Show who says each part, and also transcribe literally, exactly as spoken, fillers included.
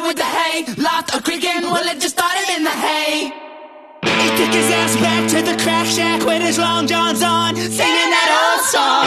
Speaker 1: with the hay. Loft or creaking, well it just started in the hay. He took his ass back to the crack shack with his long johns on, singing that old song.